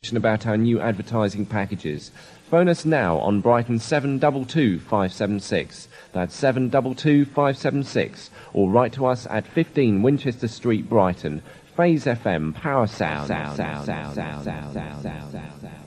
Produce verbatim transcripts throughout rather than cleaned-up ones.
about our new advertising packages. Phone us now on Brighton seven two two five seven six. That's seven two two five seven six. Or write to us at fifteen Winchester Street, Brighton. Phase F M, Power Sound. sound, sound, sound, sound, sound, sound, sound, sound, sound.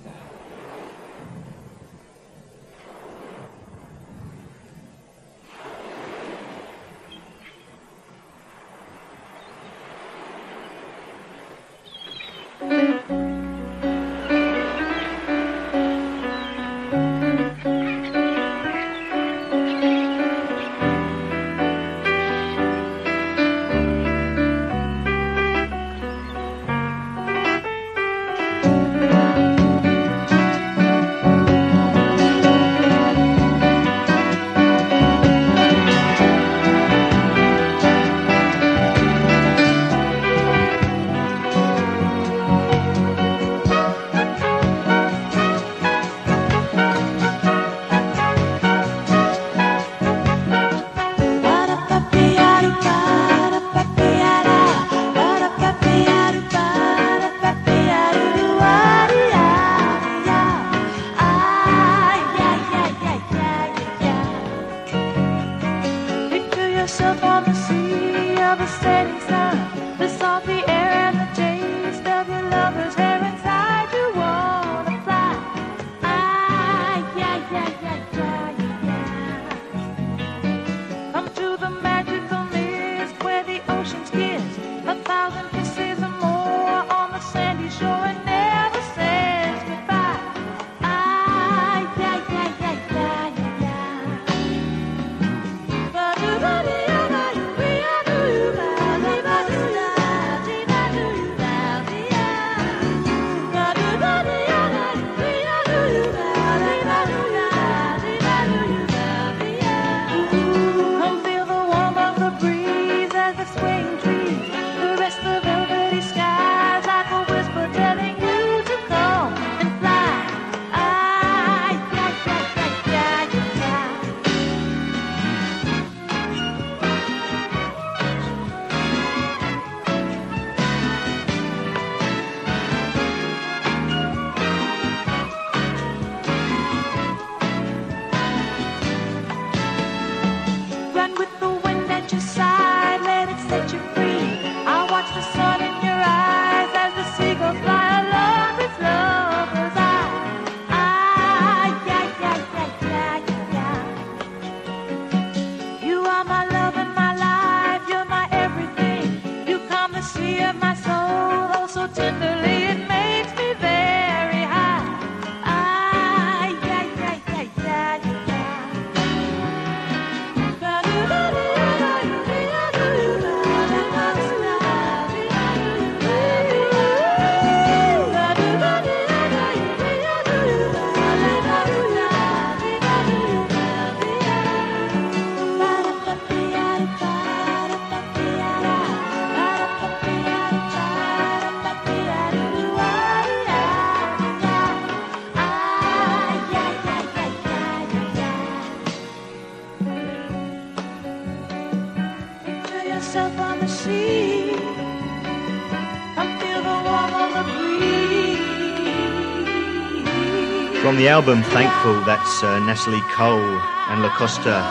From the album Thankful, that's uh, Natalie Cole and La Costa.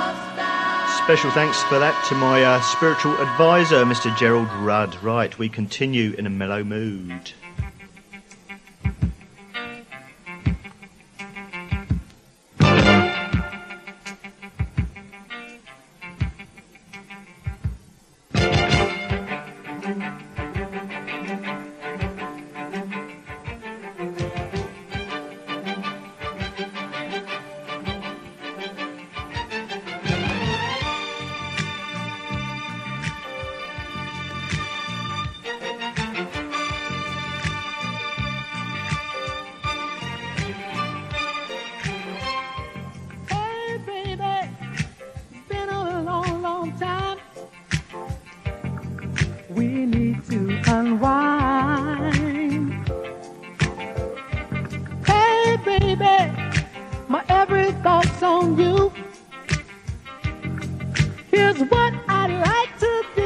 Special thanks for that to my uh, spiritual advisor, Mister Gerald Rudd. Right, we continue in a mellow mood.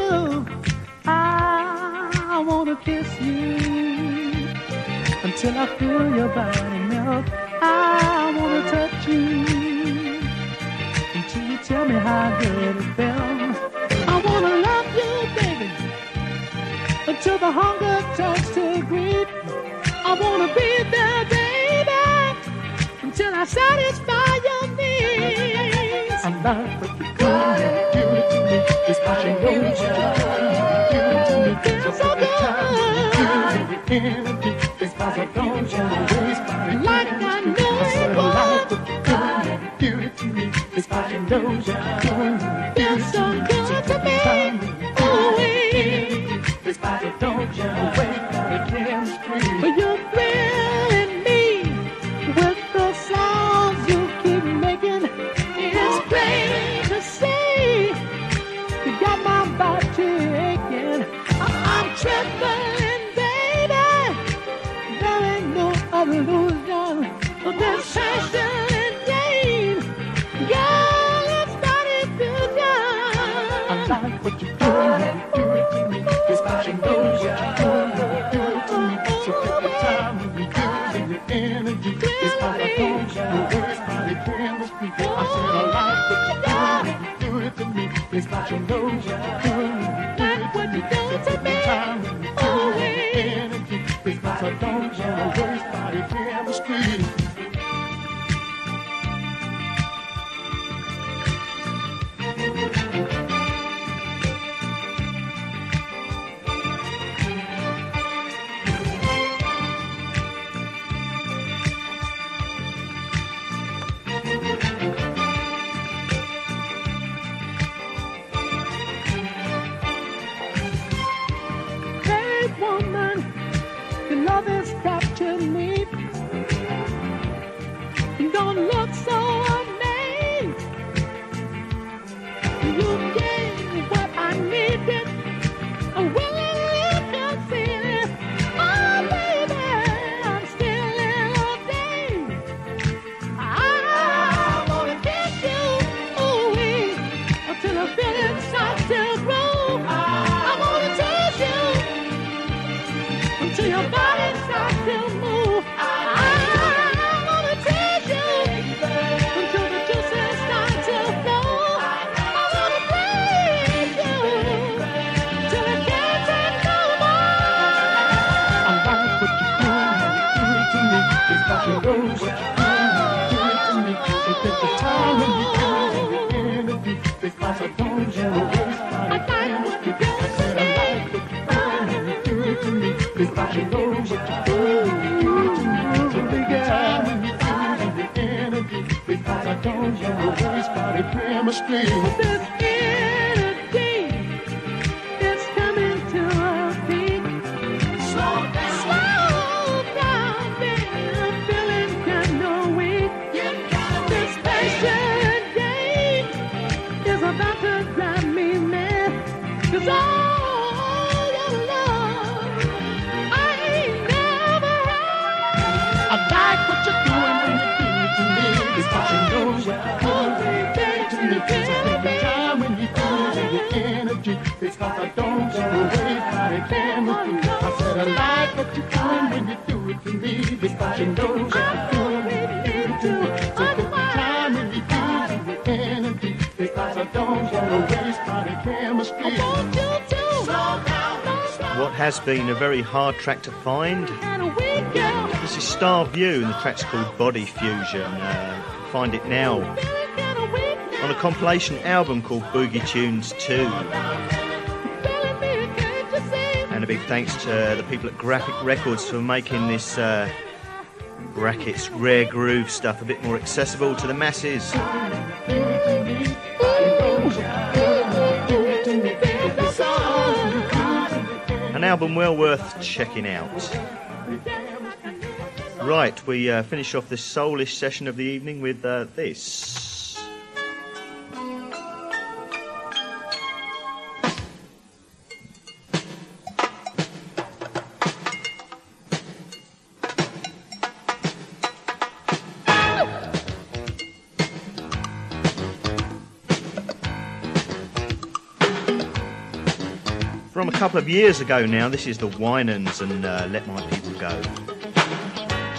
Till I feel your body melt. I wanna touch you until you tell me how good it felt. I wanna love you, baby, until the hunger turns to greed. I wanna be there, baby, until I satisfy your needs. I love what you're doing, give it to me, it's passion knows you. Give it to me, feels so good. Give it to me, it's passion knows you. Like I know it would. Give it to me, it's passion knows you. Feels so good to me. Oh, it's passion knows you. Wait for the chemistry. But you're thrilling me with the sounds you keep making. It's plain to see you got my body aching. I'm trembling, baby. There ain't no other illusion of this passion and gain. Girl, it's body fusion. I like what you're doing. Do it to me. This passion knows you. Do it to me. So take the time when you do it in your energy. It's body knows you. It's body chemistry. I said I like what you're doing. You do it to me. This passion knows you. Like what you do to me. Time when you do it in your energy. It's body knows you. It's body chemistry. Hey woman, your love has captured me. You don't look so amazed. You gave me what I needed. I willingly conceded. Oh baby, I'm still in a daze. I wanna kiss you, ooh, until I feel inside still grow. I wanna touch you until your body starts to move. I wanna touch you until the juices start to flow. I wanna praise you till I can't take no more. I like what you're doing, do it to me. It's passion knows what you're doing, do it to me. So take the time when you do it in your energy. It's passion knows you. I like what you're doing. I said I like what you're doing, you do it to me. It's passion knows what you're doing, do it to me. So take the time when you do it in your energy. It's passion knows you. It's body chemistry. This energy is coming to a peak. Slow down, slow down, baby. I'm feeling kind of weak. This passion game is about to drive me mad. 'Cause all your love I ain't never had. I like what you're doing when you do it to me. This passion knows you. Oh, baby, to me. So take the time when you do it in your energy. It's cause I don't go away, body chemistry. I said I like what you're doing when you do it to me. This passion knows what you're doing when you do it to me. So take the time when you do it in your energy. It's cause I don't go away, body chemistry. I want you to slow down, slow down. What has been a very hard track to find. This is Star View and the track's called Body Fusion. Uh, find it now on a compilation album called Boogie Tunes two. And a big thanks to the people at Graphic Records for making this uh, brackets rare groove stuff a bit more accessible to the masses. An album well worth checking out. Right, we uh, finish off this soulish session of the evening with uh, this. From a couple of years ago now, this is the Winans and uh, Let My People Go.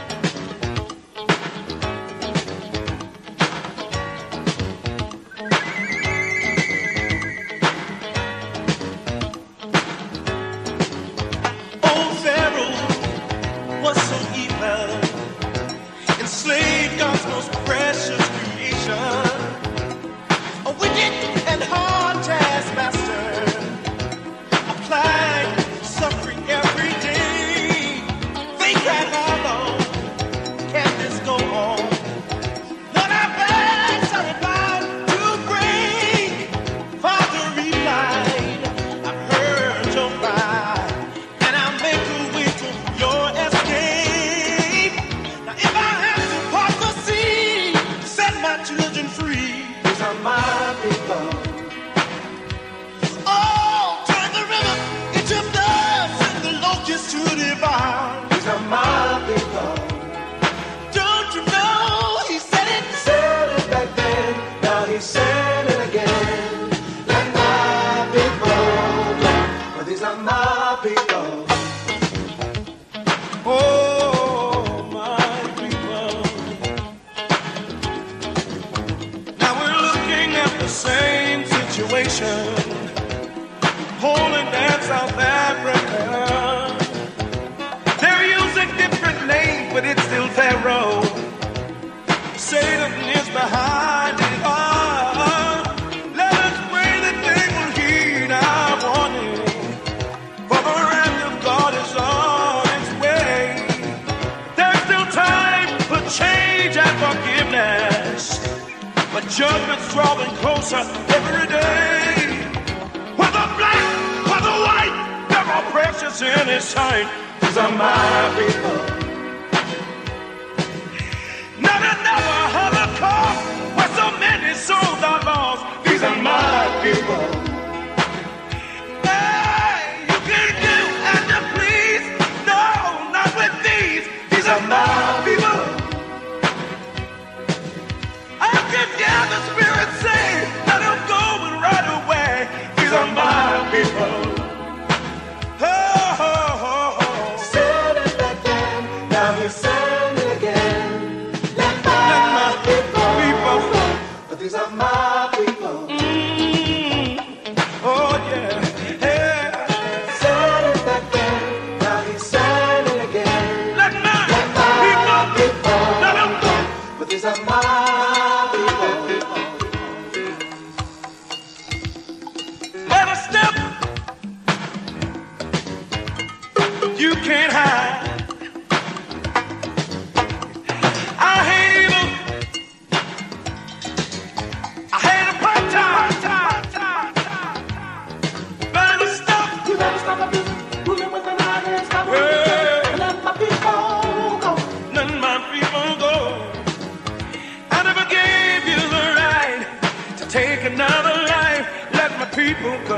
Judgment's drawing closer every day. Whether black, whether white, they're all precious in His sight. These are my people. Not another Holocaust where so many souls are lost. These are my people. Hey, you can do as you please. No, not with these. These are my people. I can hear the Spirit say, let them go and right away. These are my people. Oh, oh, oh, oh. Said it back then, now He's saying it again. Let my, let my people, people go. But these are my people. Mm. Oh, yeah. Yeah. Said it back then, now He's saying it again. Let my, let my people, people, let them go. But these are my can't hide. I hate evil. I hate apartheid. Better stop. You better stop abusing, ruling with an eye and stop it. Let my people go. Let my people go. I never gave you the right to take another life. Let my people go.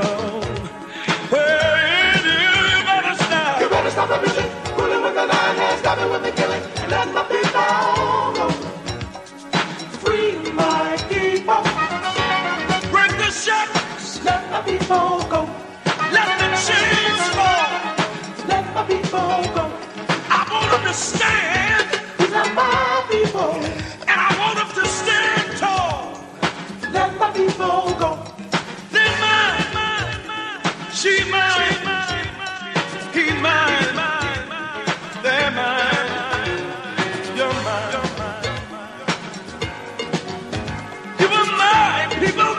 Stop the music, ruling with an iron hand, stop it with the killing, let my people go. Free my people. Break the shackles, let my people go. Let the chains fall, let my people go. I want them to stand, these are my people. And I want them to stand tall, let my people go. They're mine, mine, mine. She mine, mine, he's mine. They're mine, you're mine, you are mine, people.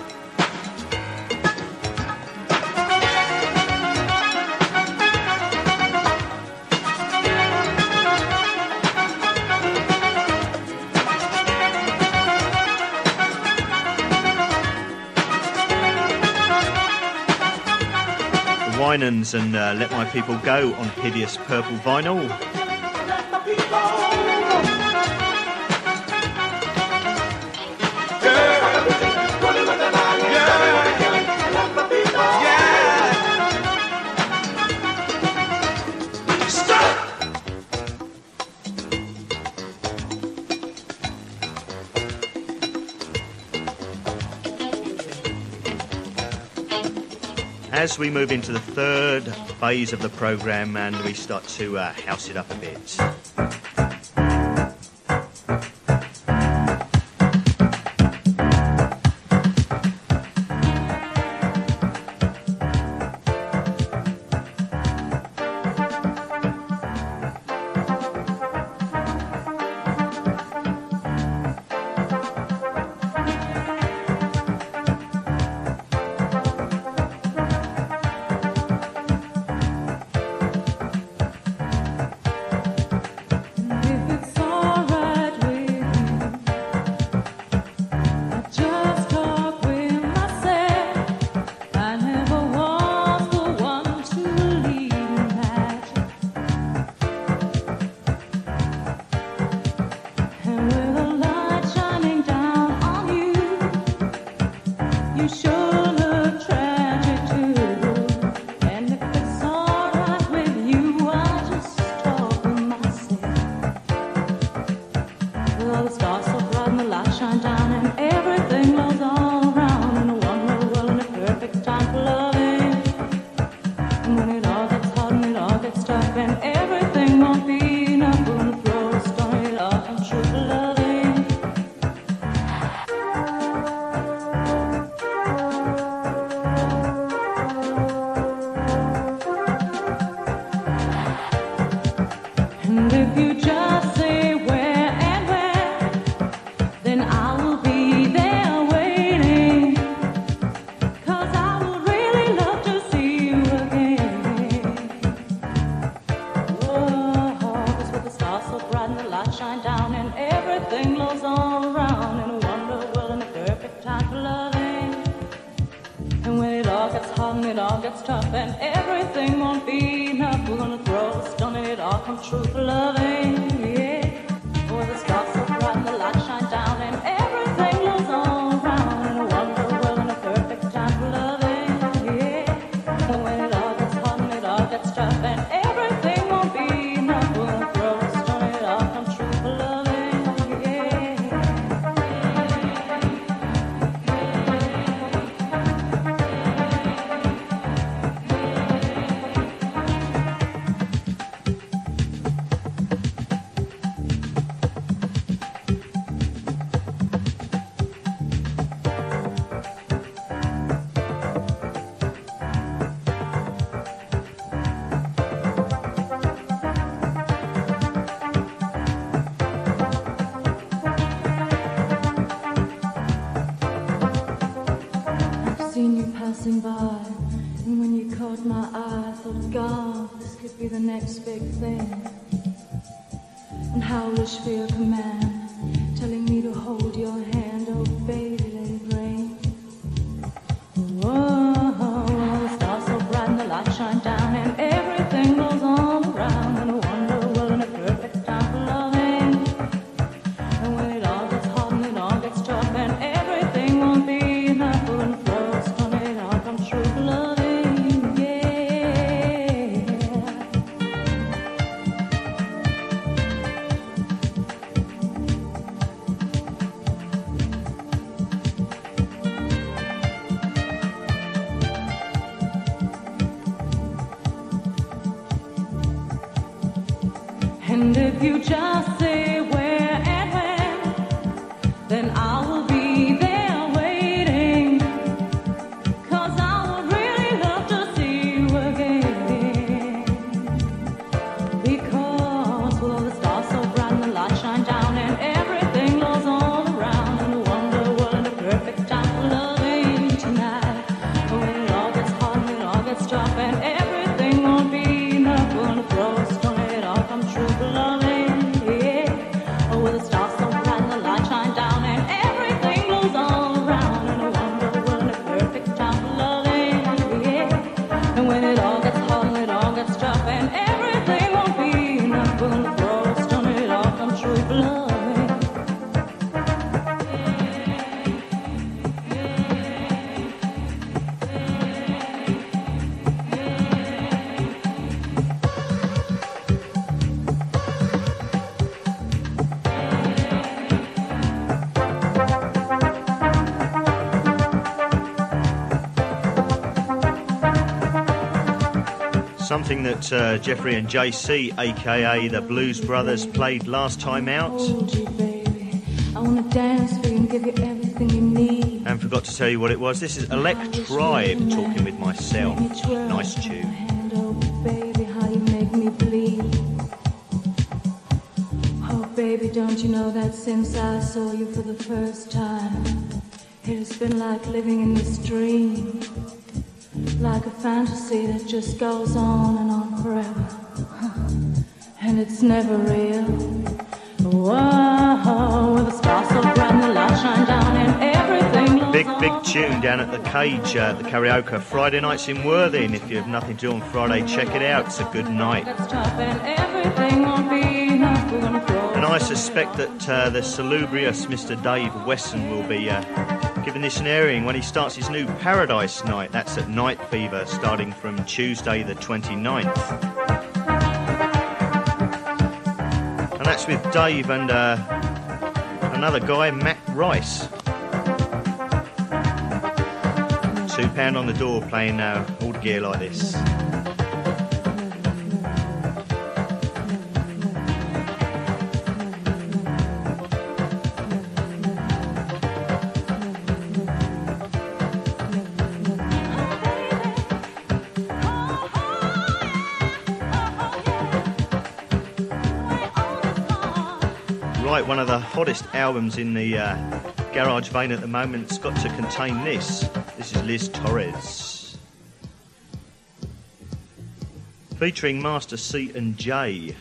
The Winans and uh, Let My People Go on hideous purple vinyl. As we move into the third phase of the programme and we start to uh, house it up a bit. Shine down and everything glows all around in a wonder world and a hard and it all gets tough and everything won't be enough, we're gonna throw a stone and it all come true for loving, yeah. Where the stars so bright and the light shine down and everything goes all around in a wonder world and a perfect time for loving, yeah. And when it all gets hard and it all gets tough and everything won't be enough, we're gonna throw a stone and it all come true for loving, yeah. Seen you passing by, and when you caught my eye, I thought, God, this could be the next big thing. And how wish for your command, telling me to hold your hand, oh baby, let it rain. Whoa, the stars so bright and the light shine down, and everything goes all around in a wonder world and a perfect time for loving. And when it all gets hot and it all gets tough, and everything won't be enough, we're gonna throw true loving, yeah. And if you just say where and when, then I will be there waiting. Something that uh, Jeffrey and J C, aka the Blues Brothers, played last time out. Hold you, baby. I wanna dance for you and give you everything you need. And forgot to tell you what it was. This is Electribe, Talking With Myself. Nice tune. Hand, oh, baby, how you make me bleed. Oh, baby, don't you know that since I saw you for the first time, it has been like living in this dream. Like a fantasy that just goes on and on forever, and it's never real. Whoa, with the stars so bright and the light shine down and everything. Big, big tune down at the Cage, uh, the karaoke, Friday nights in Worthing. If you have nothing to do on Friday, check it out. It's a good night. And I suspect that uh, the salubrious Mister Dave Wesson will be uh, giving this an airing when he starts his new Paradise Night. That's at Night Fever, starting from Tuesday the twenty-ninth. And that's with Dave and uh, another guy, Matt Rice. Two pound on the door playing uh, old gear like this. Right, one of the hottest albums in the uh, garage vein at the moment. It's got to contain this. This is Liz Torres, featuring Master C and J,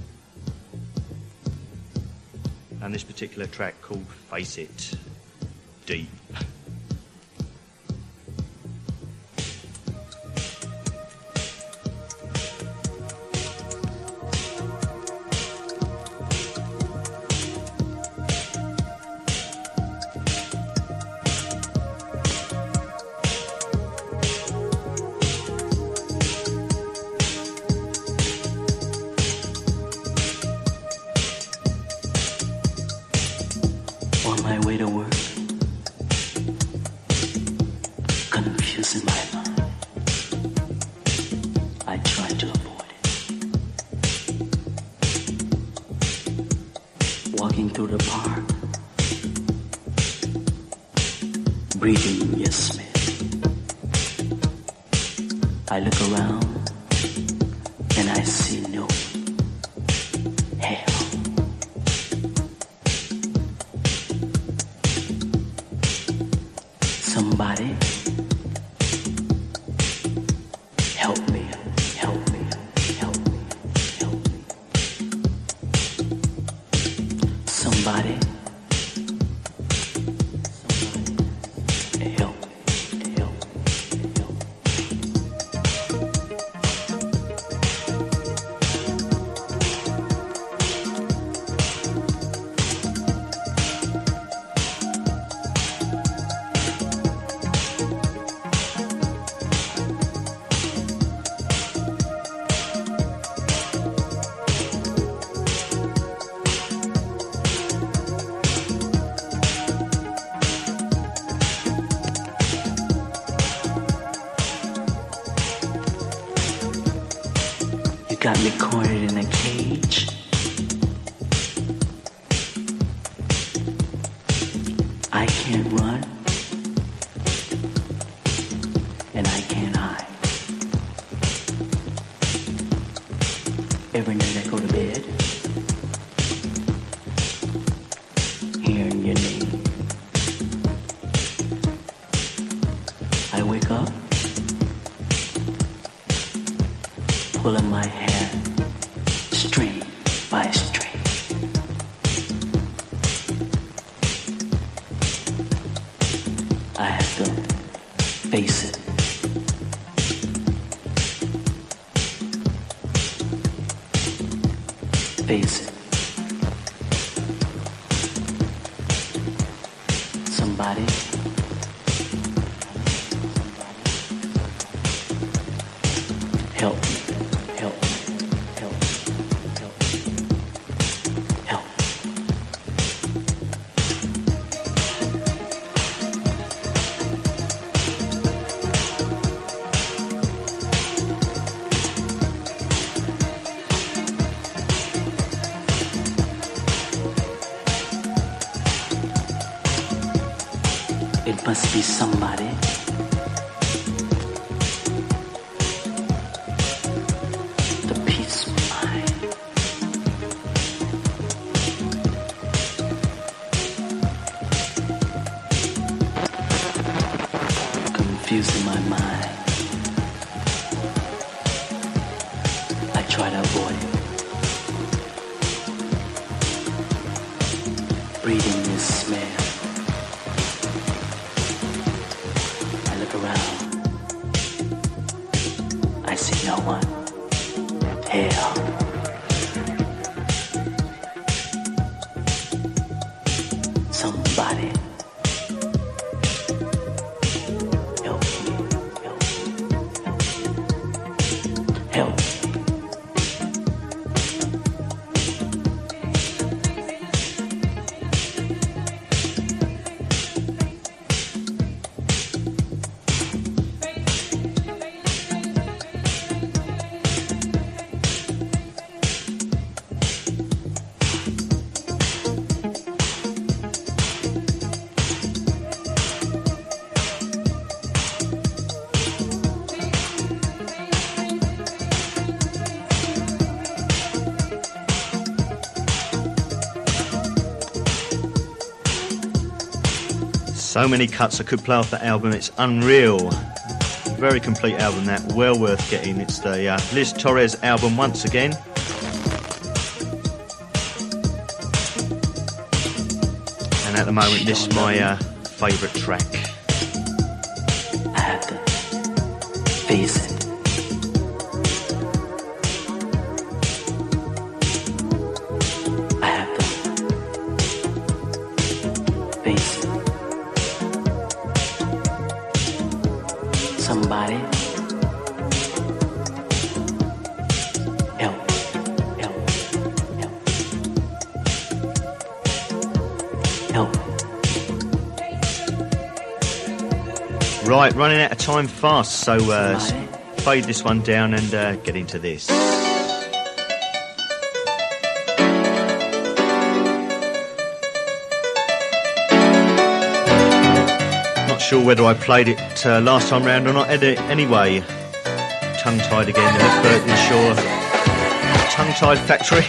and this particular track called Face It Deep. my way to work, confusing my mind. I try to avoid it. Walking through the park, breathing your smell. I look around and I see no hell. Somebody help me, help me, help me, help me. Somebody, somebody help me, help me, help me. Got me cornered in a cage. I can't run, and I can't hide. Every night I go to bed, hearing your name. I wake up, pulling my hair. String by string. I have to face it. Face it. Somebody. Help me. Help me. Help me. Help me. Help me. It must be somebody. The peaceful mind. Confusing my mind. I try to avoid it. Breathing this smell. Around, I see no one. Hell. Somebody help me, help me, help me, help me. So many cuts I could play off that album, it's unreal. Very complete album that, well worth getting. It's the uh, Liz Torres album once again. And at the moment this is my uh, favourite track. I have to face it. I have to face it. Somebody help, help, help, help. Right, running out of time fast, so uh, fade this one down and uh, get into this. Not sure whether I played it uh, last time round or not. Anyway, tongue-tied again, the Mick Birkinshaw tongue-tied factory.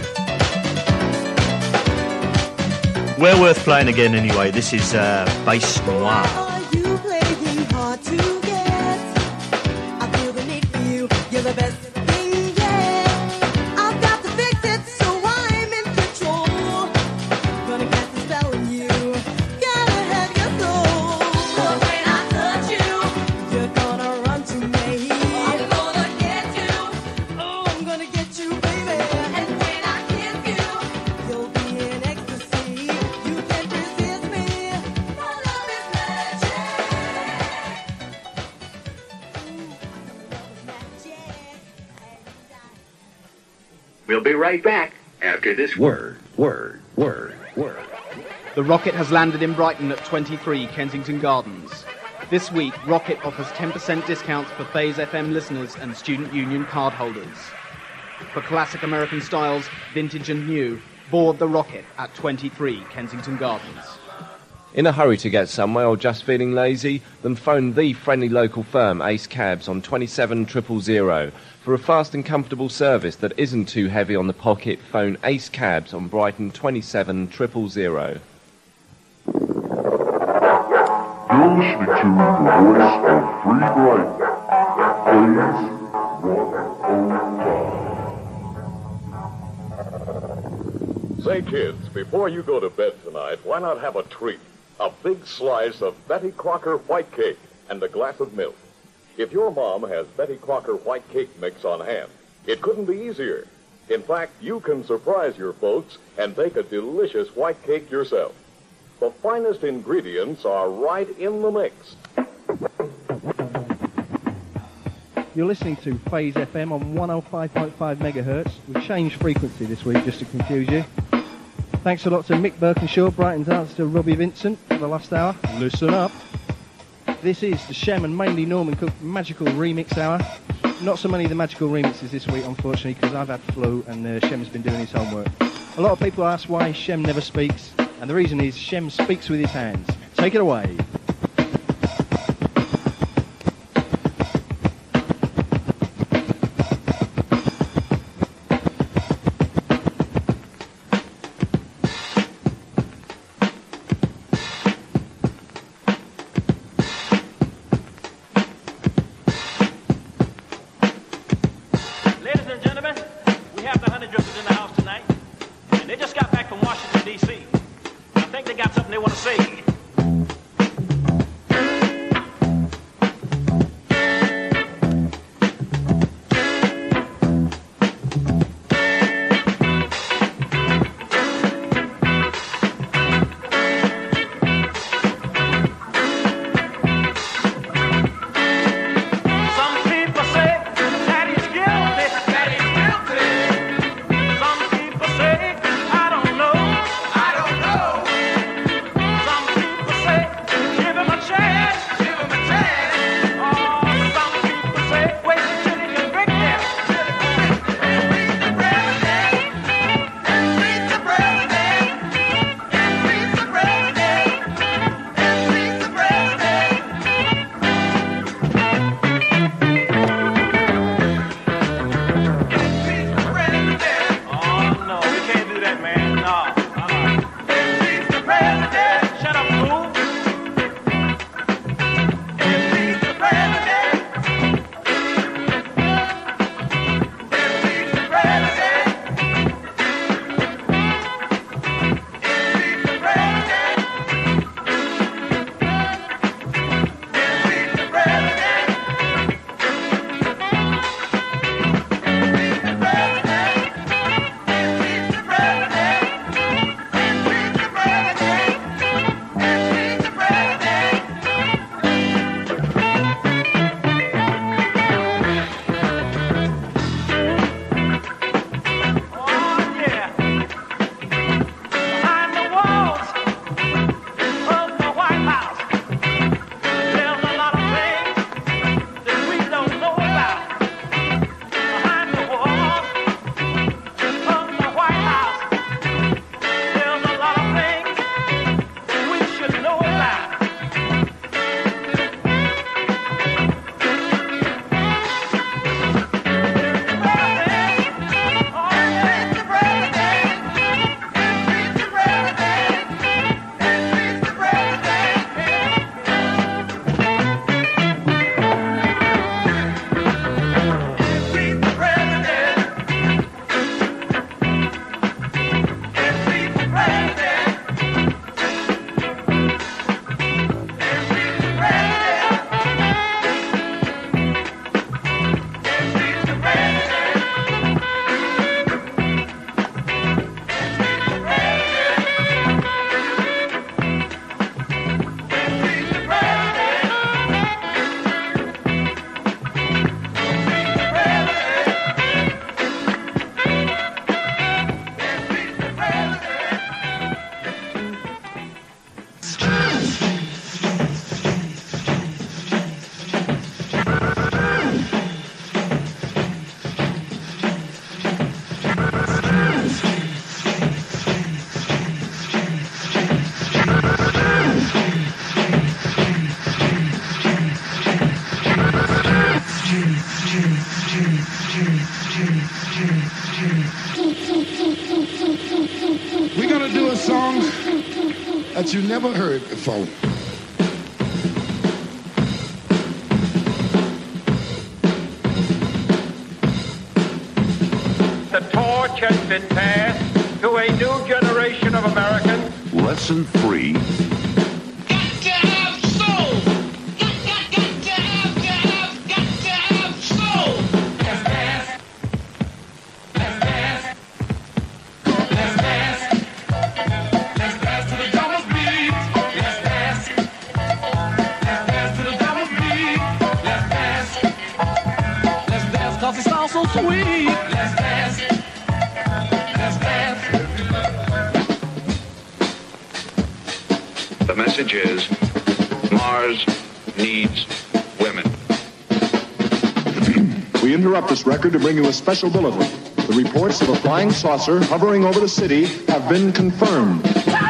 Well worth playing again anyway. This is uh, Bass Noir. You playing hard to get. I feel the need for you. You're the best thing yet. I've got to fix it, so I'm in control. Gonna cast a spell on you. Gotta have your soul. But when I touch you, you're gonna run to me. I'm gonna get you. Oh, I'm gonna get you, baby. And when I kiss you, you'll be in ecstasy. You can't resist me. My love is magic. We'll be right back after this word, word, word, word. The Rocket has landed in Brighton at twenty-three Kensington Gardens. This week, Rocket offers ten percent discounts for Phase F M listeners and Student Union card holders. For classic American styles, vintage and new, board the Rocket at twenty-three Kensington Gardens. In a hurry to get somewhere or just feeling lazy? Then phone the friendly local firm Ace Cabs on twenty-seven triple zero. For a fast and comfortable service that isn't too heavy on the pocket, phone Ace Cabs on Brighton twenty-seven triple zero. You're listening to the voice of Free Brighton. Please, one oh five. Say, kids, before you go to bed tonight, why not have a treat? A big slice of Betty Crocker white cake and a glass of milk. If your mom has Betty Crocker white cake mix on hand, it couldn't be easier. In fact, you can surprise your folks and bake a delicious white cake yourself. The finest ingredients are right in the mix. You're listening to Phase F M on one oh five point five megahertz. We've changed frequency this week just to confuse you. Thanks a lot to Mick Birkinshaw, Brighton's answer to Robbie Vincent for the last hour. Listen up. This is the Shem and mainly Norman Cook Magical Remix Hour. Not so many of the magical remixes this week, unfortunately, because I've had flu and uh, Shem's been doing his homework. A lot of people ask why Shem never speaks, and the reason is Shem speaks with his hands. Take it away. Ladies and gentlemen, we have the honey drippers in the house tonight, and they just got back from Washington, D C I think they got something they want to say. Some people say that he's guilty, that he's guilty. Some people say, I don't know, I don't know. Some people songs that you never heard before. The torch has been passed to a new generation of Americans. Lesson three. The message is, Mars needs women. We interrupt this record to bring you a special bulletin. The reports of a flying saucer hovering over the city have been confirmed.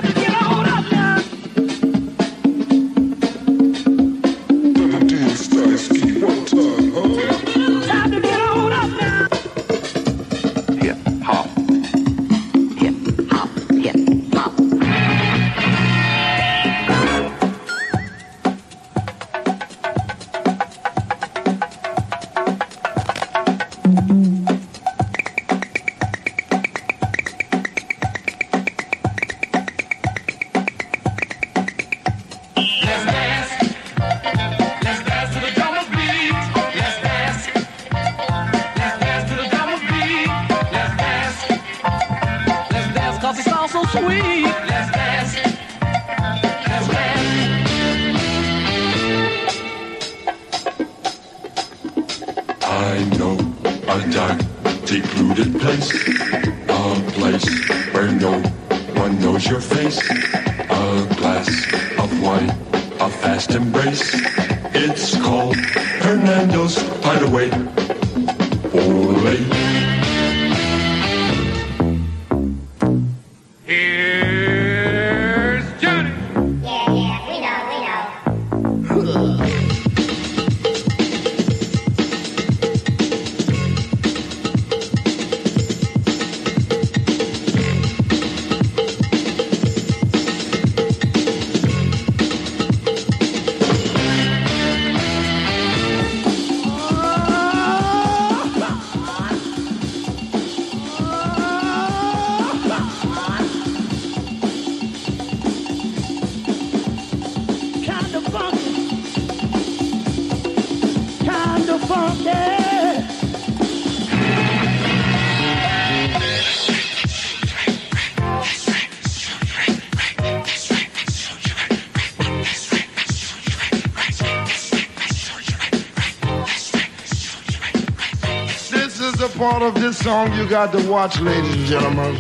Part of this song you got to watch, ladies and gentlemen.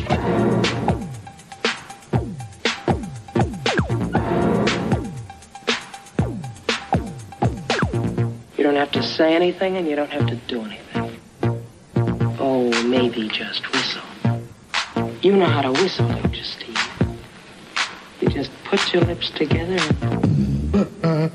You don't have to say anything and you don't have to do anything. Oh, maybe just whistle. You know how to whistle, don't you, Steve? You just put your lips together and...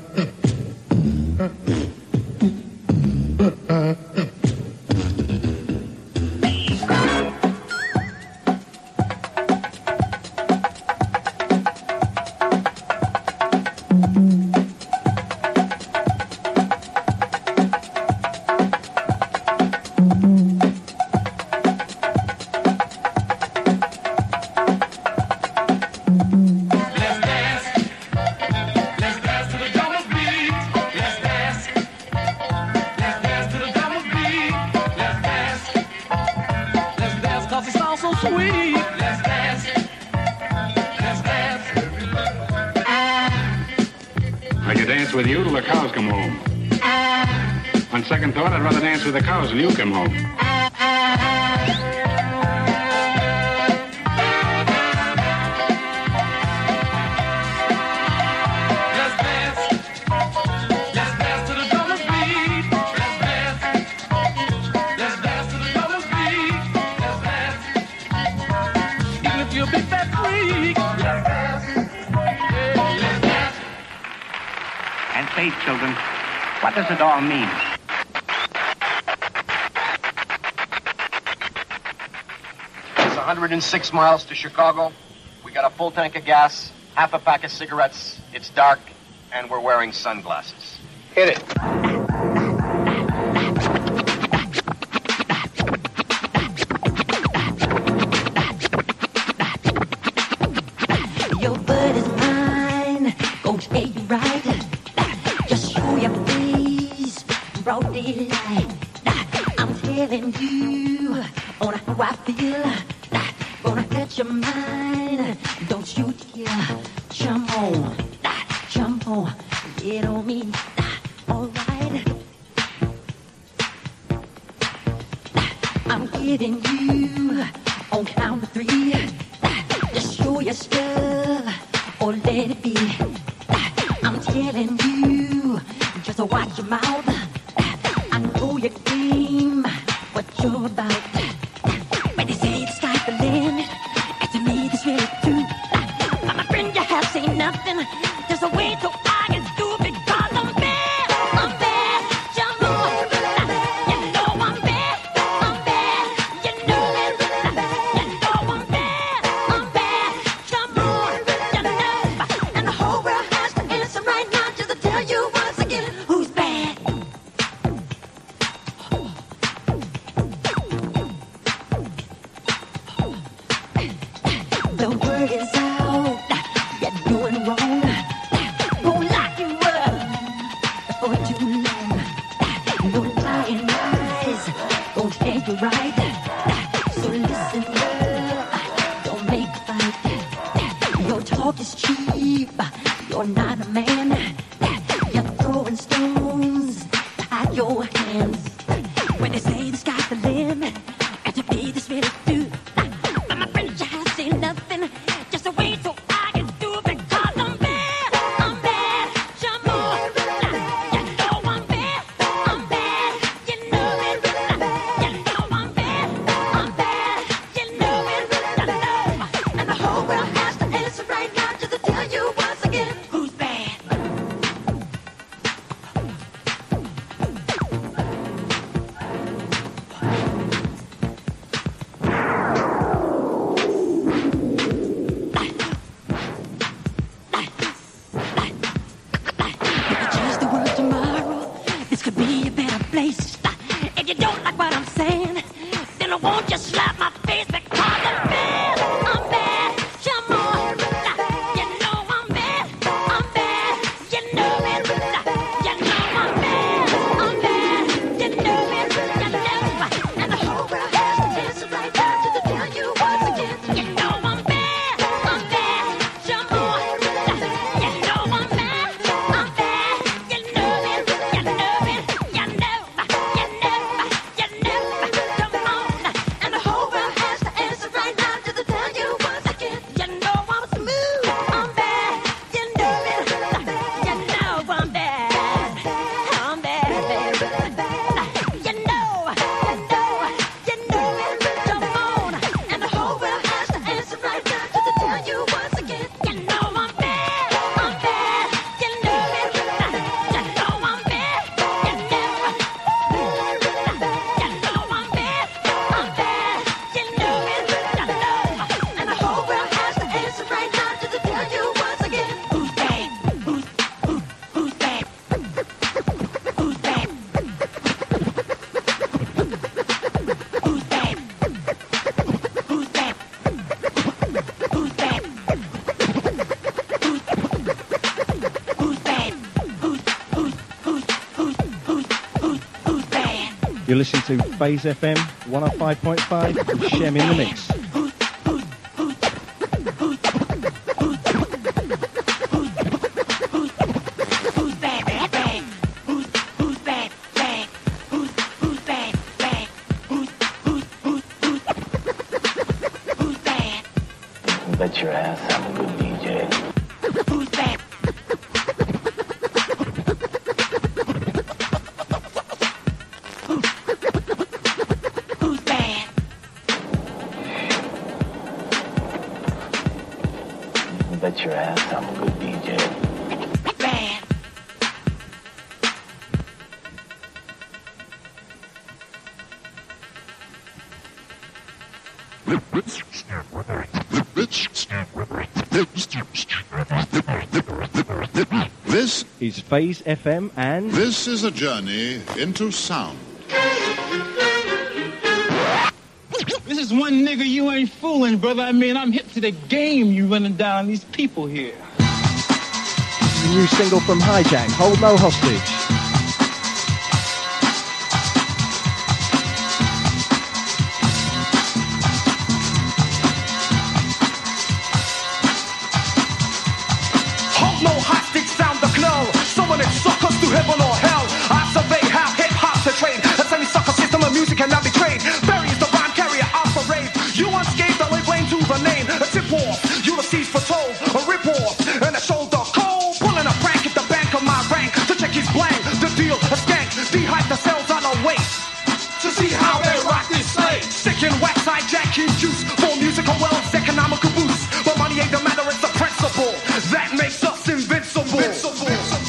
With you till the cows come home. On second thought, I'd rather dance with the cows till you come home. Let's dance. Let's dance to the drummer's beat. Let's dance. Let's dance to the drummer's beat. Let's dance. Even if you're a big fat freak. Let's dance. Let's dance. And say, children, what does it all mean? It's one hundred six miles to Chicago. We We got a full tank of gas, half a pack of cigarettes, it's dark, and we're wearing sunglasses. Hit it. Your bird is mine, gonna take you right. Just show your face, broad daylight. I'm telling you on how I feel. Gonna catch your mind, don't you dare. Jump on, jump on, get on me. Alright, I'm getting you on count of three. Just show your stuff or let it be. I'm telling you, just watch your mouth. I know your game, what you're about. When they say the sky's the limit, and to me this really true. But my friend, you have seen nothing. There's a way so I can do it because I'm bad. I'm bad. Jump on. You know I'm bad. I'm bad. You know it. You know I'm bad. I'm bad. Jump on. You know. And the whole world has to answer right now just to tell you once again who's bad. The word is out, you're doing wrong. Gonna lock you up for too long. No lying lies, gonna take you right. So listen up, don't make a fight. Your talk is cheap, you're not a man. You're throwing stones to hide your hands. When they say the sky's the limit, and to be this really true. But my friend, you have seen nothing. Just a way so I can do it because I'm bad. I'm bad. Jump on. You know I'm bad. I'm bad. You know it. You know I'm bad. I'm bad. You know it. You know. And the whole world has to answer right now just to tell you once again who's bad. Change the world tomorrow. This could be a better place. If you don't like what I'm saying, then I won't just slap my face because I'm bad. I'm bad. Jump on. You know I'm bad. I'm bad. You know it. You know I'm bad. I'm bad. You know it. You know. And the whole world has to answer right now just to tell you once again. You know I'm bad. I'm bad. Jump on. You know I'm bad. I'm bad. You know it. You know it. You know. You know. You know. Come on. And the whole world has to answer right now just to tell you once again. You know I'm smooth. I'm bad. You know it. You know I'm bad. I'm bad, baby. You know. You know. You know it. Come on. And the whole world has to answer right now just to tell you once again. You know I'm bad. I'm bad. You know it. You know I'm bad. You know. You know I'm bad. I'm bad. You know it. You know. And the whole world has to answer right now just to tell you once again who's bad. Who's who, who's bad? Who's bad? Who's bad? Who's bad? Who's bad? Who's bad? Who's who's who's who's who's who's who's bad? You're listening to Phase F M one oh five point five, Shem in the mix. Who's bad? Bad, bad. Who's who's bad? Bad. Who's who's bad? Bad. Who's who's who's who's who's bad? Bet your ass I'm a good D J. Who's bad? Who's bad? Bet your ass I'm a good D J. Bad. Bitch, stand with it. Bitch, stand with it. This is Phase F M, and this is a journey into sound. This is one nigga you ain't fooling, brother. I mean, I'm hip to the game you running down these people here. The new single from Hijack, Hold No Hostage. Hold no hostage, sound the glow. Someone it suckers to heaven or hell. I survey how hip-hop's a trade. A semi-sucker system of music cannot be trade. Barry is the rhyme carrier, alpha rave. You unscathed, I lay blame to the name. A tip-off, Ulysses foretold. A rip-off, and a shoulder cold. Pulling a prank at the bank of my rank. To check his blank, the deal, a skank. De-hype the cells on a waist. To see how they rock this slave. Sick and wax, hijack his juice. For musical wealth, economical boost. But money ain't the matter, it's the principle. That makes us invincible. invincible.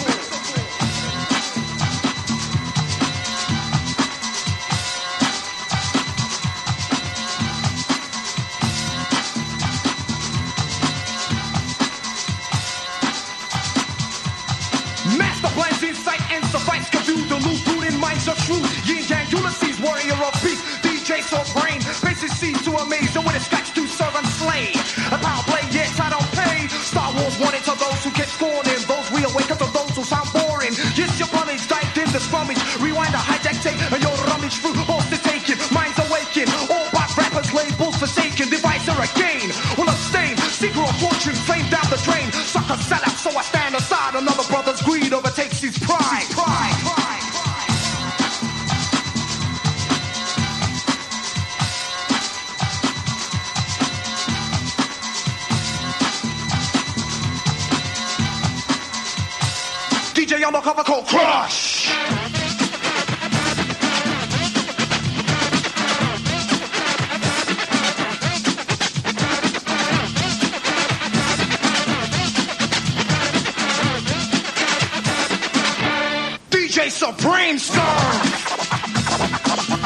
Master blends insight and suffice. Confuse the loop, root in minds of truth. Yin Yang Ulysses, warrior of peace. D J so brain, faces seed to amaze. And when it's scratched to serve and slay. A power play, yes, I don't pay. Star Wars wanted to those who get scorned and those reawaken to those who sound boring. Yes, your plumage dived in the scrummage. Rewind a hijack tape and your rummage through. Both to take it, minds awaken. All bot rappers, labels forsaken. Device are again. Will abstain. Secret of fortune, flame down the drain. Sucker sell out, so I stand aside. Another brother's greed overtakes his pride. Pride, pride. D J on the cover called Crush. D J Supreme Star.